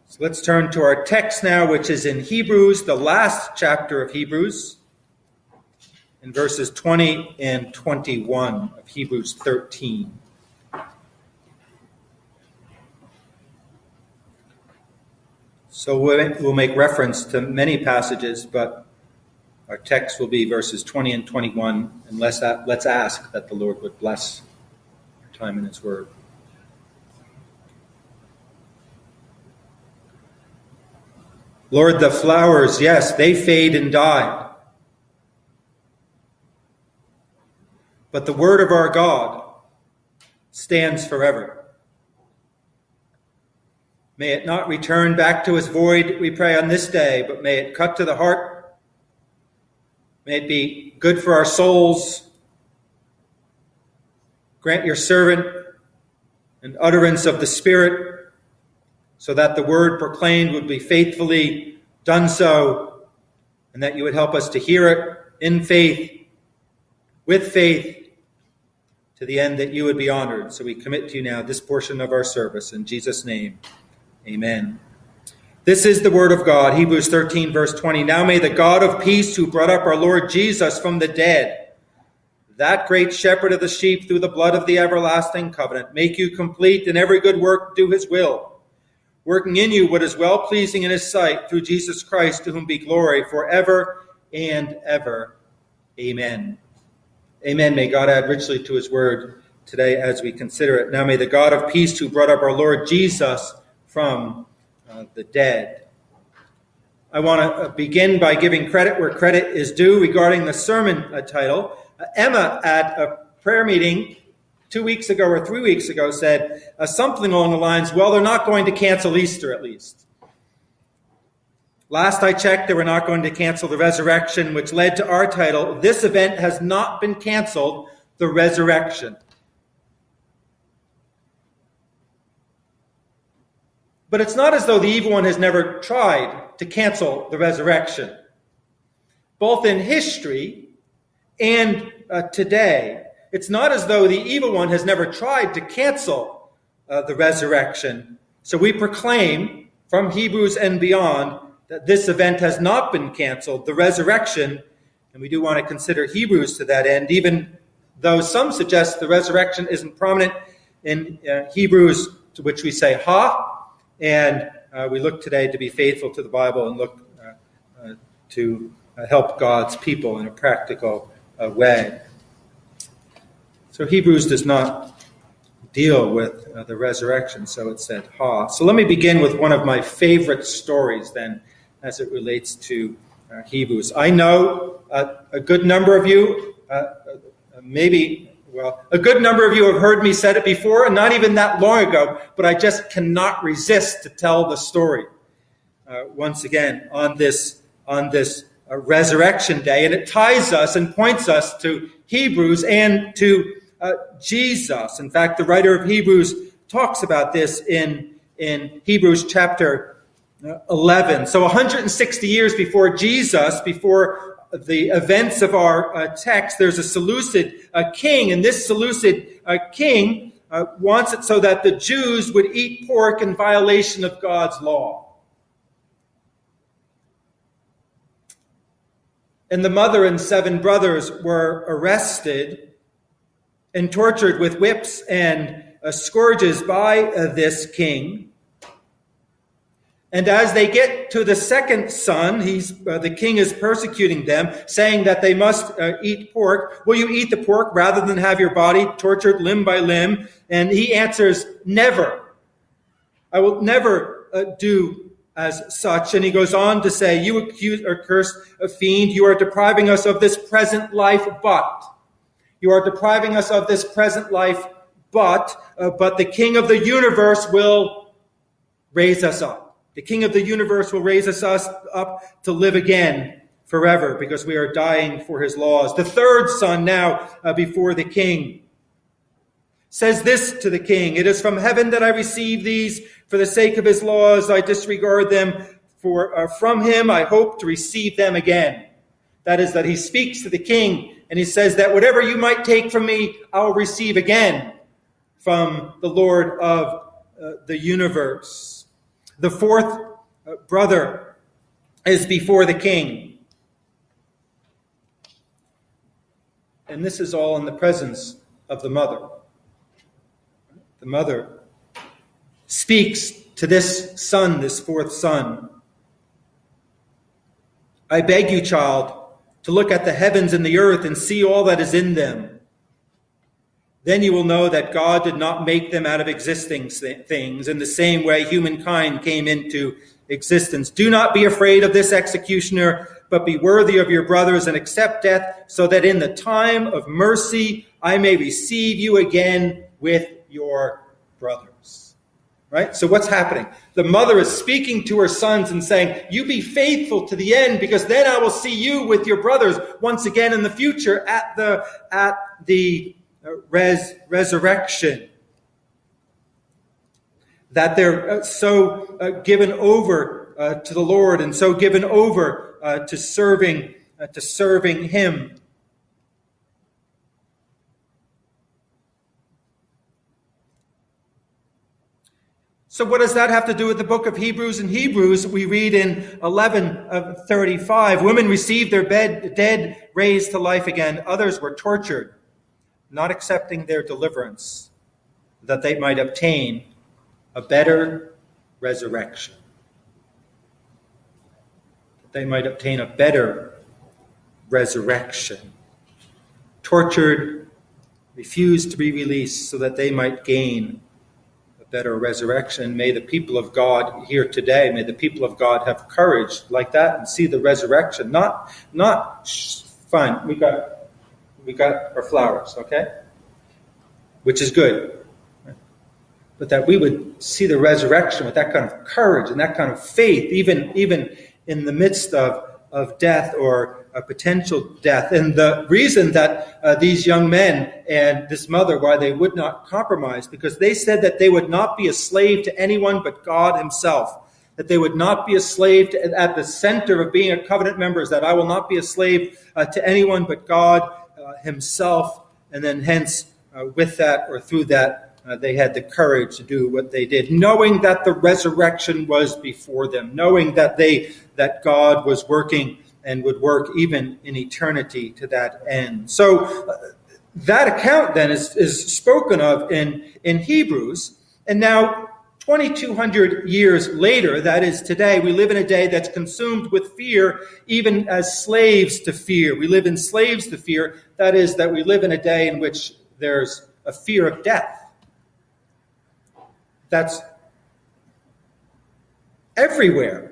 So let's turn to our text now, which is in Hebrews, the last chapter of Hebrews, in verses 20 and 21 of Hebrews 13. So we'll make reference to many passages, but our text will be verses 20 and 21, and let's ask that the Lord would bless our time in His Word. Lord, the flowers, yes, they fade and die. But the word of our God stands forever. May it not return back to us void, we pray, on this day, but may it cut to the heart. May it be good for our souls. Grant your servant an utterance of the Spirit, so that the word proclaimed would be faithfully done so, and that you would help us to hear it in faith, with faith, to the end that you would be honored. So we commit to you now this portion of our service. In Jesus' name, amen. This is the word of God, Hebrews 13, verse 20. Now may the God of peace, who brought up our Lord Jesus from the dead, that great shepherd of the sheep through the blood of the everlasting covenant, make you complete in every good work, do his will, working in you what is well-pleasing in his sight, through Jesus Christ, to whom be glory forever and ever. Amen. Amen. May God add richly to his word today as we consider it. Now may the God of peace, who brought up our Lord Jesus from the dead. I want to begin by giving credit where credit is due regarding the sermon title. Emma, at a prayer meeting 2 weeks ago or 3 weeks ago, said something along the lines, well, they're not going to cancel Easter at least. Last I checked, they were not going to cancel the resurrection, which led to our title, This Event Has Not Been Canceled, the Resurrection. But it's not as though the evil one has never tried to cancel the resurrection. Both in history and today, it's not as though the evil one has never tried to cancel the resurrection. So we proclaim from Hebrews and beyond that this event has not been canceled, the resurrection, and we do want to consider Hebrews to that end, even though some suggest the resurrection isn't prominent in Hebrews, to which we say ha, and we look today to be faithful to the Bible and look to help God's people in a practical way. So Hebrews does not deal with the resurrection, so it said ha. So let me begin with one of my favorite stories then, as it relates to Hebrews. I know a good number of you, a good number of you have heard me said it before, and not even that long ago, but I just cannot resist to tell the story once again on this resurrection day. And it ties us and points us to Hebrews and to Jesus. In fact, the writer of Hebrews talks about this in Hebrews chapter 11. So 160 years before Jesus, before the events of our text, there's a Seleucid king, and this Seleucid king wants it so that the Jews would eat pork in violation of God's law. And the mother and 7 brothers were arrested and tortured with whips and scourges by this king. And as they get to the second son, the king is persecuting them, saying that they must eat pork. Will you eat the pork rather than have your body tortured limb by limb? And he answers, never. I will never do as such. And he goes on to say, you accused or cursed fiend, you are depriving us of this present life, but the King of the universe will raise us up. The King of the universe will raise us up to live again forever, because we are dying for his laws. The third son now before the king says this to the king, it is from heaven that I receive these. For the sake of his laws, I disregard them. For from him I hope to receive them again. That is, that he speaks to the king, and he says that whatever you might take from me, I will receive again from the Lord of the universe. The fourth brother is before the king. And this is all in the presence of the mother. The mother speaks to this son, this fourth son. I beg you, child, to look at the heavens and the earth and see all that is in them. Then you will know that God did not make them out of existing things in the same way humankind came into existence. Do not be afraid of this executioner, but be worthy of your brothers and accept death, so that in the time of mercy I may receive you again with your brothers. Right? So what's happening? The mother is speaking to her sons and saying, you be faithful to the end, because then I will see you with your brothers once again in the future at the resurrection. That they're so given over to the Lord and so given over to serving Him. So what does that have to do with the book of Hebrews? In Hebrews, we read in 11:35, women received their dead raised to life again. Others were tortured, not accepting their deliverance, that they might obtain a better resurrection. That they might obtain a better resurrection. Tortured, refused to be released so that they might gain better resurrection. May the people of God here today, may the people of God have courage like that and see the resurrection. Not fine. We got our flowers, okay? Which is good. But that we would see the resurrection with that kind of courage and that kind of faith, even in the midst of death or a potential death. And the reason that these young men and this mother, why they would not compromise, because they said that they would not be a slave to anyone but God Himself. That they would not be a slave at the center of being a covenant member, is that I will not be a slave to anyone but God Himself. And then hence, with that or through that, they had the courage to do what they did, knowing that the resurrection was before them, knowing that God was working and would work even in eternity to that end. So that account then is spoken of in Hebrews. And now 2,200 years later, that is today, we live in a day that's consumed with fear, even as slaves to fear. We live in slaves to fear. That is, that we live in a day in which there's a fear of death. That's everywhere.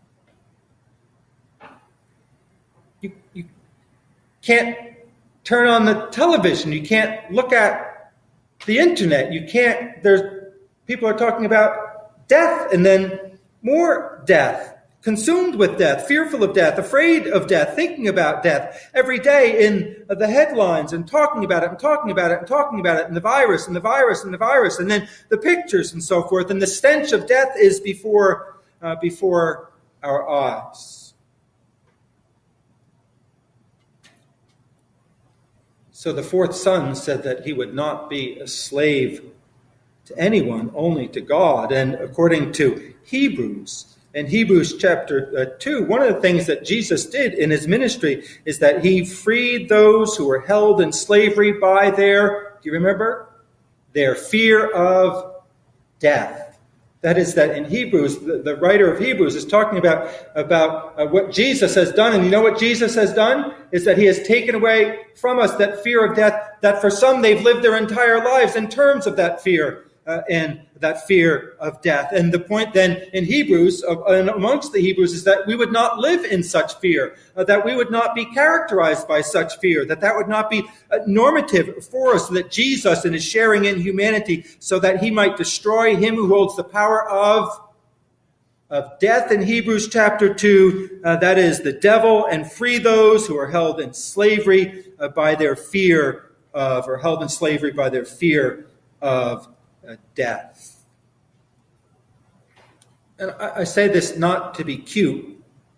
You can't turn on the television. You can't look at the internet. People are talking about death and then more death, consumed with death, fearful of death, afraid of death, thinking about death every day in the headlines and talking about it and talking about it and talking about it, and the virus and the virus and the virus, and then the pictures and so forth. And the stench of death is before our eyes. So the fourth son said that he would not be a slave to anyone, only to God. And according to Hebrews, in Hebrews chapter 2, one of the things that Jesus did in his ministry is that he freed those who were held in slavery by their, do you remember? Their fear of death. That is, that in Hebrews, the writer of Hebrews is talking about what Jesus has done. And you know what Jesus has done? Is that He has taken away from us that fear of death, that for some they've lived their entire lives in terms of that fear and that fear of death. And the point then in Hebrews, and amongst the Hebrews, is that we would not live in such fear, that we would not be characterized by such fear, that would not be normative for us, that Jesus in His sharing in humanity, so that He might destroy him who holds the power of death in Hebrews chapter 2, that is the devil, and free those who are held in slavery by their fear of, or held in slavery by their fear of death. And I say this not to be cute,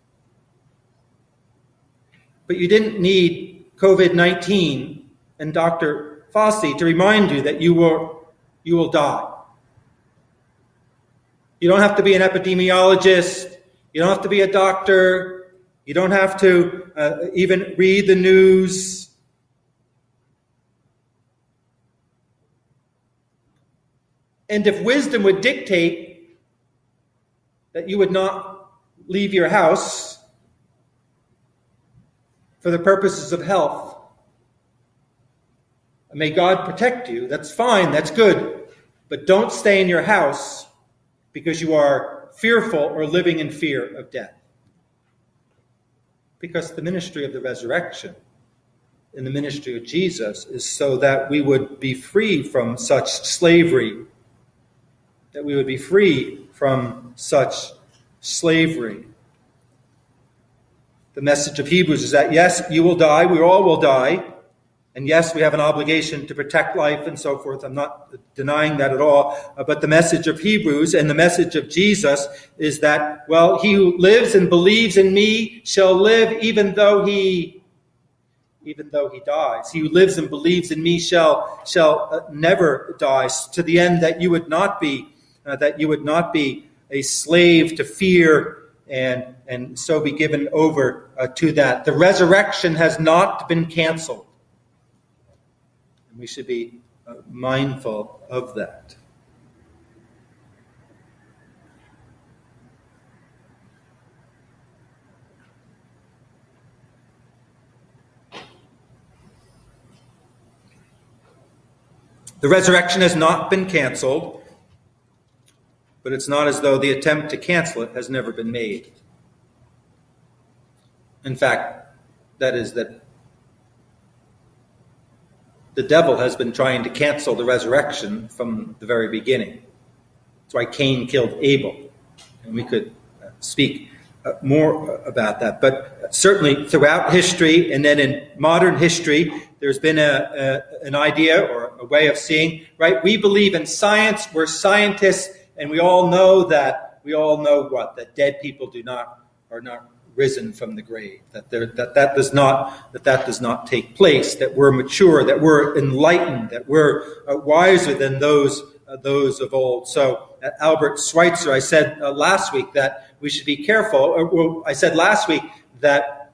but you didn't need COVID-19 and Dr. Fauci to remind you that you will die. You don't have to be an epidemiologist. You don't have to be a doctor. You don't have to even read the news. And if wisdom would dictate that you would not leave your house for the purposes of health, may God protect you. That's fine. That's good. But don't stay in your house because you are fearful or living in fear of death. Because the ministry of the resurrection in the ministry of Jesus is so that we would be free from such slavery, that we would be free from such slavery. The message of Hebrews is that, yes, you will die, we all will die, and yes, we have an obligation to protect life and so forth. I'm not denying that at all. But the message of Hebrews and the message of Jesus is that, well, he who lives and believes in me shall live even though he dies. He who lives and believes in me shall never die, to the end that you would not be a slave to fear and so be given over to that. The resurrection has not been canceled. We should be mindful of that. The resurrection has not been canceled, but it's not as though the attempt to cancel it has never been made. In fact, that the devil has been trying to cancel the resurrection from the very beginning. That's why Cain killed Abel. And we could speak more about that. But certainly throughout history, and then in modern history, there's been an idea or a way of seeing, right? We believe in science, we're scientists, and we all know that dead people are not risen from the grave, that does not take place, that we're mature, that we're enlightened, that we're wiser than those of old. So Albert Schweitzer, I said last week that we should be careful. I said last week that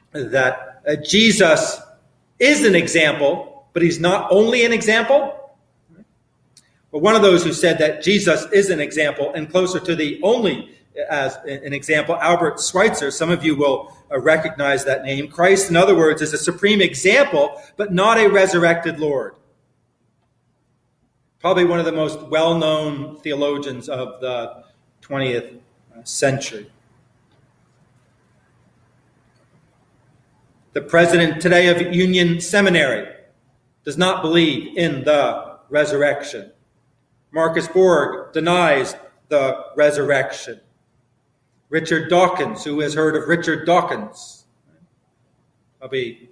Jesus is an example, but he's not only an example. But one of those who said that Jesus is an example and closer to the only as an example, Albert Schweitzer, some of you will recognize that name. Christ, in other words, is a supreme example, but not a resurrected Lord. Probably one of the most well-known theologians of the 20th century. The president today of Union Seminary does not believe in the resurrection. Marcus Borg denies the resurrection. Richard Dawkins, who has heard of Richard Dawkins? Probably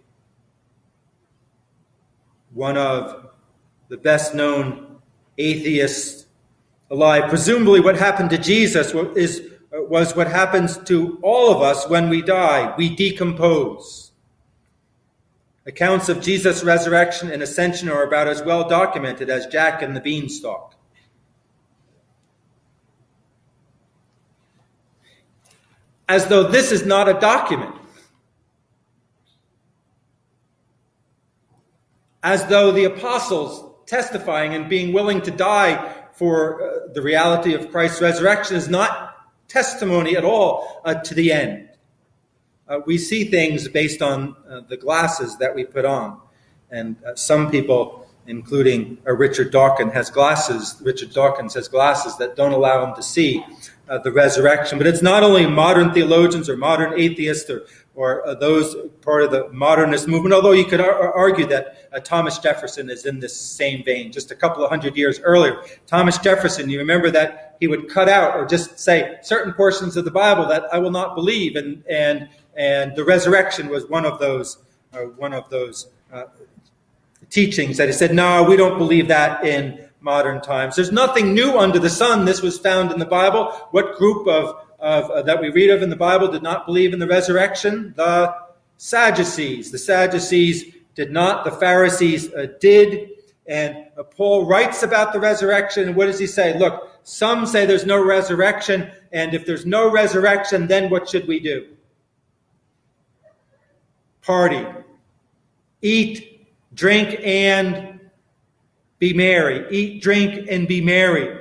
one of the best-known atheists alive. Presumably what happened to Jesus was what happens to all of us when we die. We decompose. Accounts of Jesus' resurrection and ascension are about as well documented as Jack and the Beanstalk. As though this is not a document. As though the apostles testifying and being willing to die for the reality of Christ's resurrection is not testimony at all to the end. We see things based on the glasses that we put on. And some people, including Richard Dawkins, has glasses that don't allow him to see the resurrection. But it's not only modern theologians or modern atheists or those part of the modernist movement, although you could argue that Thomas Jefferson is in this same vein. Just a couple of hundred years earlier, Thomas Jefferson, you remember that he would cut out or just say certain portions of the Bible that I will not believe, and the resurrection was one of those teachings that he said, no, we don't believe that in modern times. There's nothing new under the sun. This was found in the Bible. What group of that we read of in the Bible did not believe in the resurrection? The Sadducees. The Sadducees did not. The Pharisees did. And Paul writes about the resurrection. And what does he say? Look, Some say there's no resurrection, and if there's no resurrection, then what should we do? Party. Eat, drink, and be merry. Eat, drink, and be merry.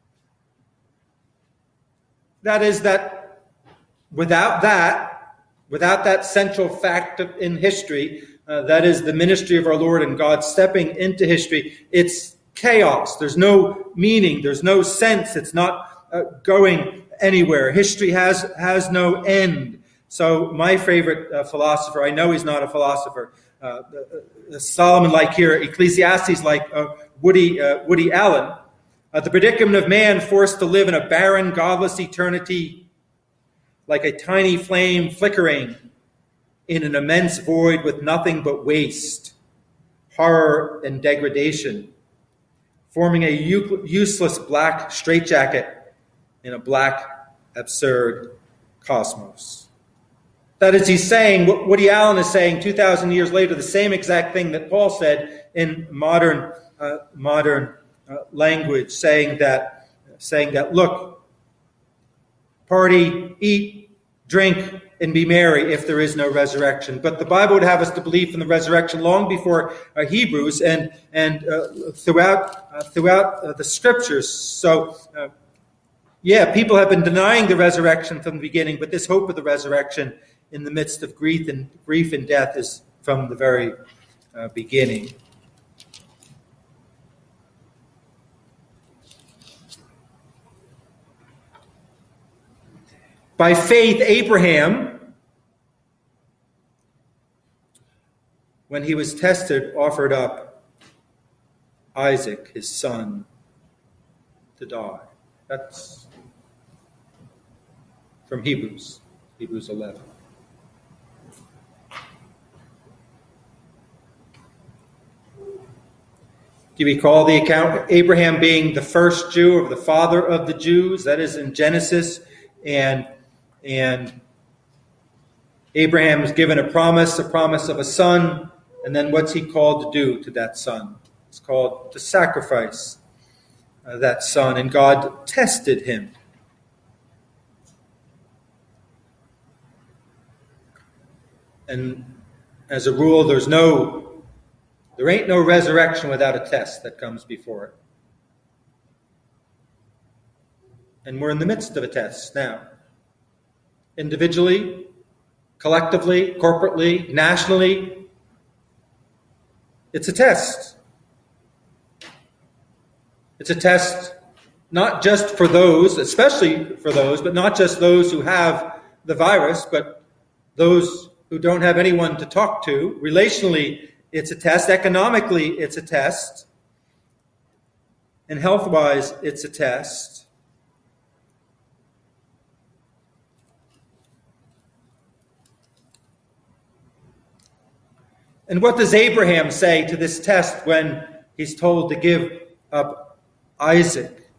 That is that without that central fact in history, that is the ministry of our Lord and God stepping into history, it's chaos. There's no meaning. There's no sense. It's not going anywhere. History has no end. So my favorite philosopher, I know he's not a philosopher, Solomon like here, Ecclesiastes like Woody Allen, the predicament of man forced to live in a barren, godless eternity like a tiny flame flickering in an immense void with nothing but waste, horror, and degradation, forming a useless black straitjacket in a black, absurd cosmos. That is, he's saying, what Woody Allen is saying 2,000 years later, the same exact thing that Paul said in modern language, saying that, look, party, eat, drink, and be merry if there is no resurrection. But the Bible would have us to believe in the resurrection long before Hebrews and throughout the Scriptures. So, people have been denying the resurrection from the beginning, but this hope of the resurrection in the midst of grief and death is from the very beginning. By faith, Abraham, when he was tested, offered up Isaac, his son, to die. That's from Hebrews 11. Do you recall the account of Abraham being the first Jew, or the father of the Jews? That is in Genesis. And Abraham is given a promise of a son, and then what's he called to do to that son? It's called to sacrifice that son, and God tested him. And as a rule, there ain't no resurrection without a test that comes before it. And we're in the midst of a test now. Individually, collectively, corporately, nationally, it's a test. It's a test not just for those, especially for those, but not just those who have the virus, but those who don't have anyone to talk to. Relationally, it's a test. Economically, it's a test. And health-wise, it's a test. And what does Abraham say to this test when he's told to give up Isaac?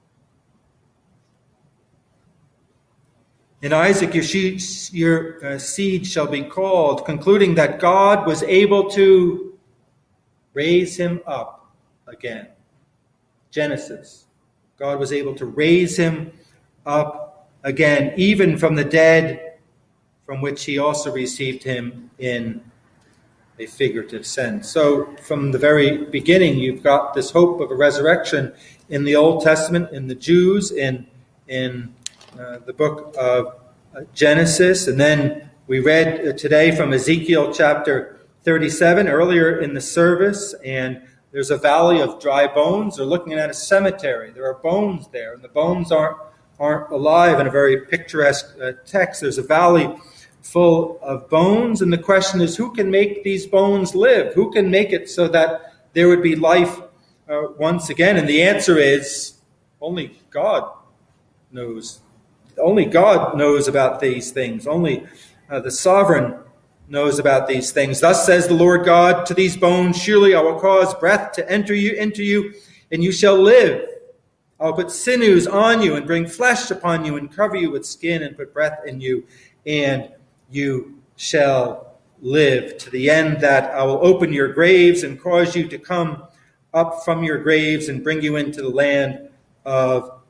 In Isaac, your seed shall be called, concluding that God was able to raise him up again. Genesis. God was able to raise him up again, even from the dead, from which he also received him in a figurative sense. So from the very beginning, you've got this hope of a resurrection in the Old Testament, in the Jews, in the book of Genesis. And then we read today from Ezekiel chapter 37 earlier in the service, and there's a valley of dry bones. They're looking at a cemetery. There are bones there, and the bones aren't alive in a very picturesque text. There's a valley full of bones, and the question is, who can make these bones live? Who can make it so that there would be life once again? And the answer is, only God knows. Only God knows about these things. Only the sovereign knows about these things. Thus says the Lord God to these bones, surely I will cause breath to enter you into you, and you shall live. I will put sinews on you and bring flesh upon you and cover you with skin and put breath in you, and you shall live, to the end that I will open your graves and cause you to come up from your graves and bring you into the land of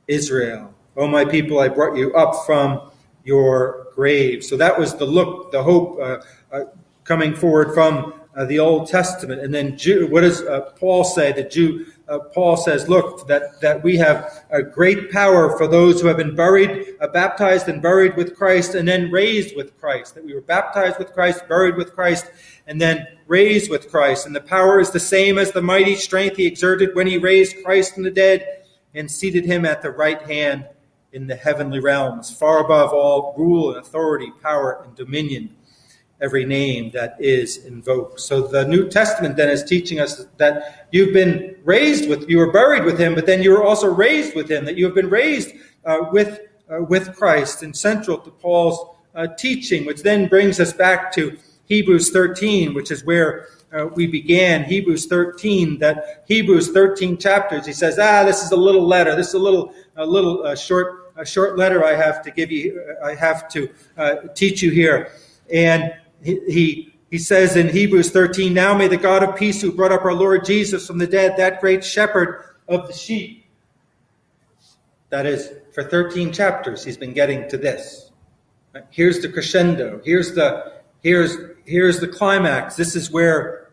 Israel. O my people, I brought you up from your grave. So that was the look, the hope coming forward from the Old Testament. And then what does Paul say? Paul says, look, that we have a great power for those who have been baptized and buried with Christ, and then raised with Christ. That we were baptized with Christ, buried with Christ, and then raised with Christ. And the power is the same as the mighty strength he exerted when he raised Christ from the dead and seated him at the right hand in the heavenly realms, far above all rule and authority, power and dominion, every name that is invoked. So the New Testament then is teaching us that you've been you were buried with him, but then you were also raised with him, that you have been raised with Christ. And central to Paul's teaching, which then brings us back to Hebrews 13, which is where we began. Hebrews 13 chapters. He says, this is a little letter. This is a short letter I have to give you. I have to teach you here. And he says in Hebrews 13, now may the God of peace, who brought up our Lord Jesus from the dead, that great shepherd of the sheep. That is, for 13 chapters, he's been getting to this. Here's the crescendo. Here's the climax. This is where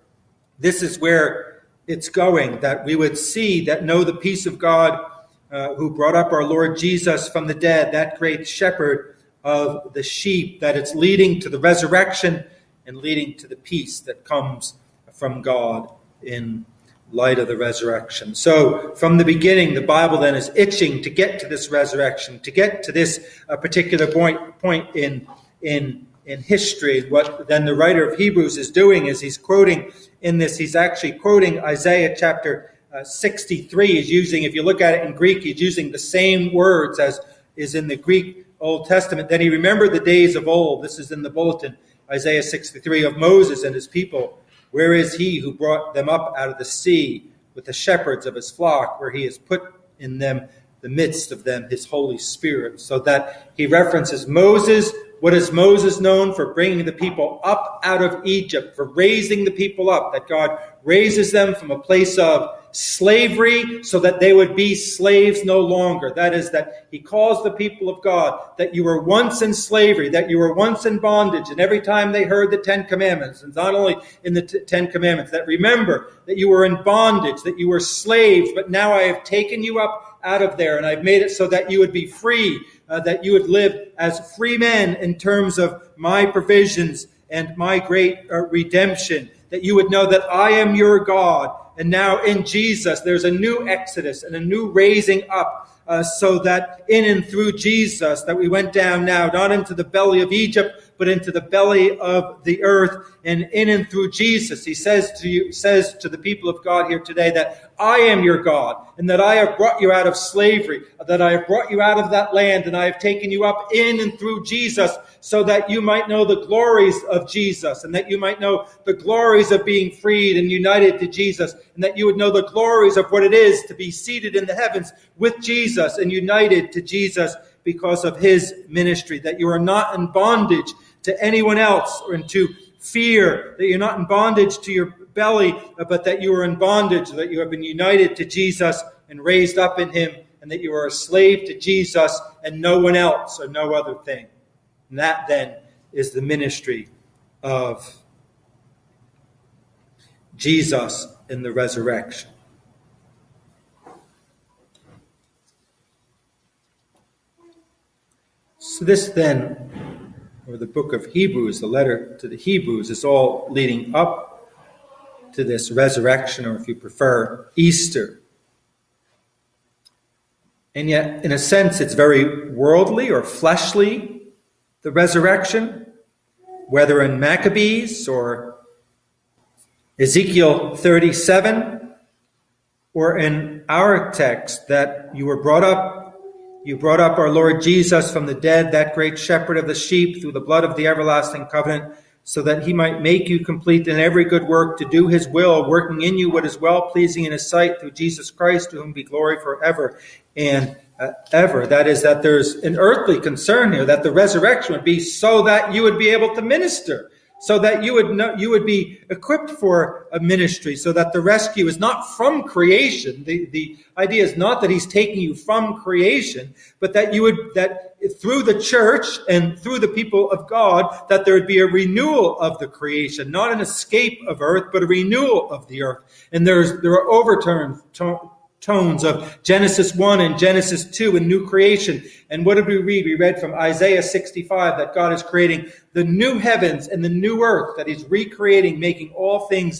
it's going, that we would see, that know the peace of God, who brought up our Lord Jesus from the dead, that great shepherd of the sheep, that it's leading to the resurrection and leading to the peace that comes from God in light of the resurrection. So from the beginning, the Bible then is itching to get to this resurrection, to get to this particular point in history. What then the writer of Hebrews is doing is he's actually quoting Isaiah chapter 63. He's using, if you look at it in Greek, he's using the same words as is in the Greek Old Testament. Then he remembered the days of old. This is in the bulletin, Isaiah 63, of Moses and his people. Where is he who brought them up out of the sea with the shepherds of his flock, where he has put in them, the midst of them, his Holy Spirit? So that he references Moses. What is Moses known for? Bringing the people up out of Egypt, for raising the people up, that God raises them from a place of slavery so that they would be slaves no longer. That is, that he calls the people of God, that you were once in slavery, that you were once in bondage. And every time they heard the Ten Commandments, and not only in the Ten Commandments, that remember that you were in bondage, that you were slaves, but now I have taken you up out of there, and I've made it so that you would be free, that you would live as free men in terms of my provisions and my great redemption, that you would know that I am your God. And now in Jesus, there's a new exodus and a new raising up, so that in and through Jesus, that we went down now, not into the belly of Egypt, but into the belly of the earth. And in and through Jesus, he says to the people of God here today, that I am your God, and that I have brought you out of slavery, that I have brought you out of that land, and I have taken you up in and through Jesus, so that you might know the glories of Jesus, and that you might know the glories of being freed and united to Jesus, and that you would know the glories of what it is to be seated in the heavens with Jesus and united to Jesus because of his ministry, that you are not in bondage to anyone else or into fear, that you're not in bondage to your belly, but that you are in bondage, that you have been united to Jesus and raised up in him, and that you are a slave to Jesus and no one else or no other thing. And that then is the ministry of Jesus in the resurrection. So this then, or the book of Hebrews, the letter to the Hebrews, is all leading up to this resurrection, or if you prefer, Easter. And yet, in a sense, it's very worldly or fleshly, the resurrection, whether in Maccabees or Ezekiel 37, or in our text, that you brought up our Lord Jesus from the dead, that great shepherd of the sheep, through the blood of the everlasting covenant, so that he might make you complete in every good work to do his will, working in you what is well-pleasing in his sight, through Jesus Christ, to whom be glory forever and ever. That is, that there's an earthly concern here, that the resurrection would be so that you would be able to minister, so that you would be equipped for a ministry, so that the rescue is not from creation. The idea is not that he's taking you from creation, but that through the church and through the people of God, that there would be a renewal of the creation, not an escape of earth, but a renewal of the earth. And there are overtones of Genesis 1 and Genesis 2 and new creation. And what did we read? We read from Isaiah 65 that God is creating the new heavens and the new earth, that he's recreating, making all things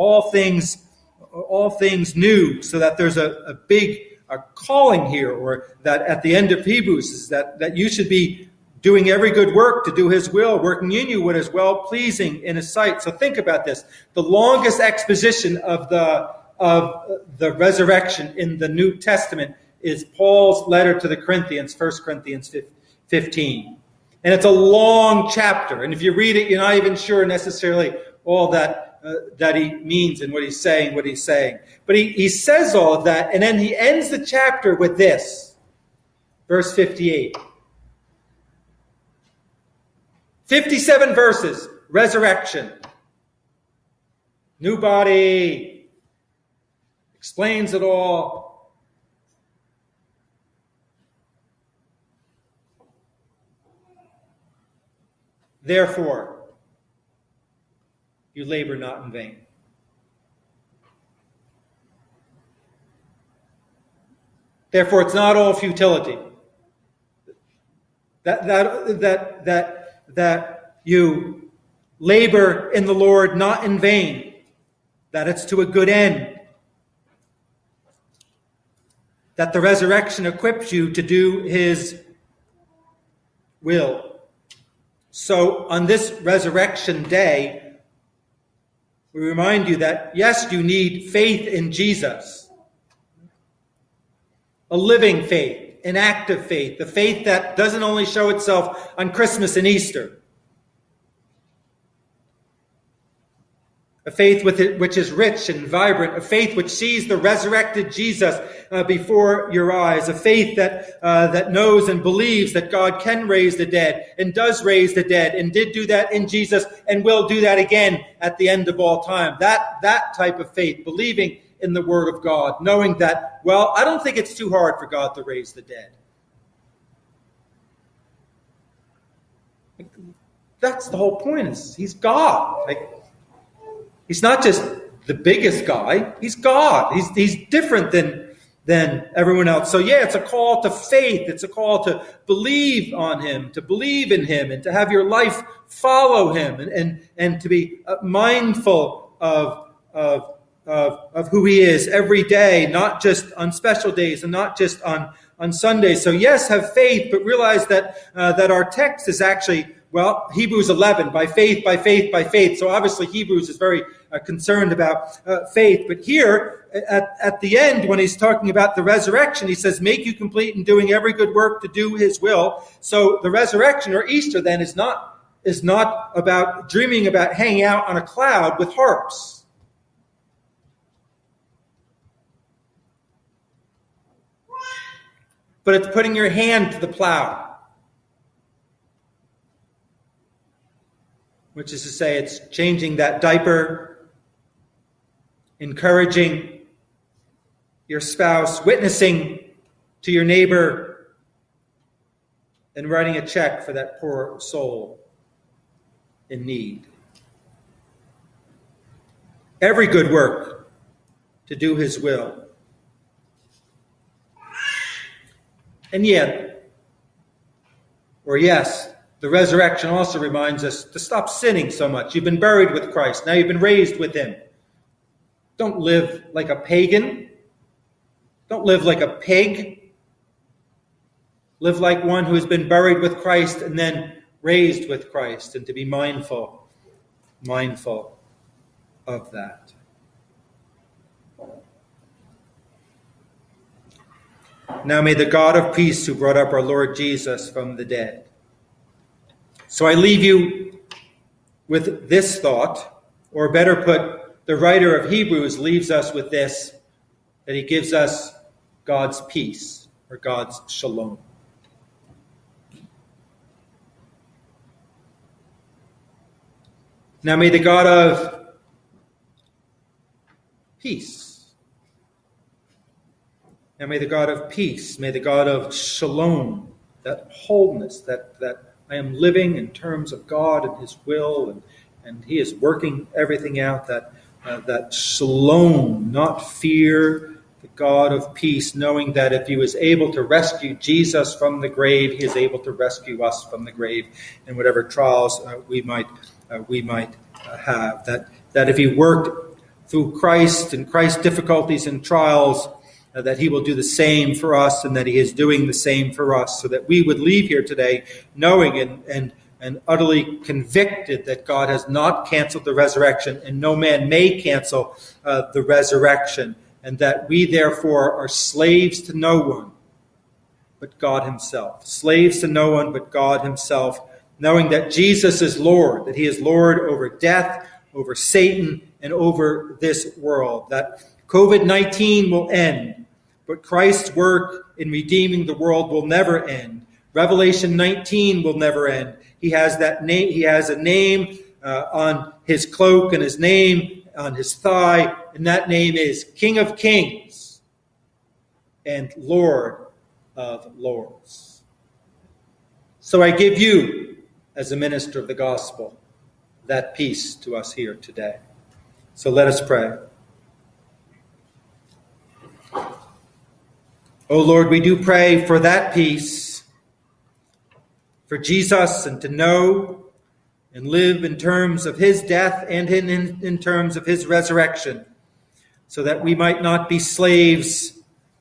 new, so that there's a big calling here, or that at the end of Hebrews is that you should be doing every good work to do his will, working in you what is well-pleasing in his sight. So think about this. The longest exposition of the resurrection in the New Testament is Paul's letter to the Corinthians, 1 Corinthians 15. And it's a long chapter. And if you read it, you're not even sure necessarily all that he means and what he's saying. But he says all of that, and then he ends the chapter with this. Verse 58. 57 verses, resurrection. New body. Explains it all. Therefore, you labor not in vain. Therefore, it's not all futility. That you labor in the Lord not in vain. That it's to a good end. That the resurrection equips you to do his will. So on this resurrection day, we remind you that, yes, you need faith in Jesus. A living faith, an active faith, the faith that doesn't only show itself on Christmas and Easter. A faith which is rich and vibrant, a faith which sees the resurrected Jesus before your eyes, a faith that knows and believes that God can raise the dead and does raise the dead and did do that in Jesus and will do that again at the end of all time. That type of faith, believing in the Word of God, knowing that, well, I don't think it's too hard for God to raise the dead. That's the whole point. He's God. He's not just the biggest guy. He's God. He's different than everyone else. So yeah, it's a call to faith. It's a call to believe on him, to believe in him, and to have your life follow him, and to be mindful of who he is every day, not just on special days and not just on Sundays. So yes, have faith, but realize that our text is actually, well, Hebrews 11, by faith, by faith, by faith. So obviously Hebrews is very concerned about faith. But here, at the end, when he's talking about the resurrection, he says, make you complete in doing every good work to do his will. So the resurrection, or Easter then, is not about dreaming about hanging out on a cloud with harps. But it's putting your hand to the plow. Which is to say, it's changing that diaper, encouraging your spouse, witnessing to your neighbor, and writing a check for that poor soul in need. Every good work to do his will. And yet, or yes, the resurrection also reminds us to stop sinning so much. You've been buried with Christ. Now you've been raised with him. Don't live like a pagan. Don't live like a pig. Live like one who has been buried with Christ and then raised with Christ, and to be mindful of that. Now may the God of peace, who brought up our Lord Jesus from the dead. So I leave you with this thought, or better put, the writer of Hebrews leaves us with this, that he gives us God's peace, or God's shalom. Now may the God of peace, may the God of shalom, that wholeness, that I am living in terms of God and his will, and he is working everything out, that shalom, not fear, the God of peace, knowing that if he was able to rescue Jesus from the grave, he is able to rescue us from the grave in whatever trials we might have. That if he worked through Christ and Christ's difficulties and trials, that he will do the same for us, and that he is doing the same for us, so that we would leave here today knowing and utterly convicted that God has not canceled the resurrection, and no man may cancel the resurrection, and that we therefore are slaves to no one but God himself. Slaves to no one but God himself, knowing that Jesus is Lord, that he is Lord over death, over Satan, and over this world. That COVID-19 will end, but Christ's work in redeeming the world will never end. Revelation 19 will never end. He has that name. He has a name on his cloak and his name on his thigh, and that name is King of Kings and Lord of Lords. So I give you, as a minister of the gospel, that peace to us here today. So let us pray. O Lord, we do pray for that peace, for Jesus, and to know and live in terms of his death and in terms of his resurrection, so that we might not be slaves,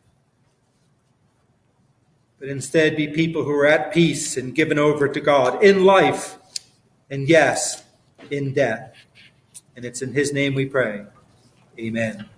but instead be people who are at peace and given over to God in life and, yes, in death. And it's in his name we pray. Amen.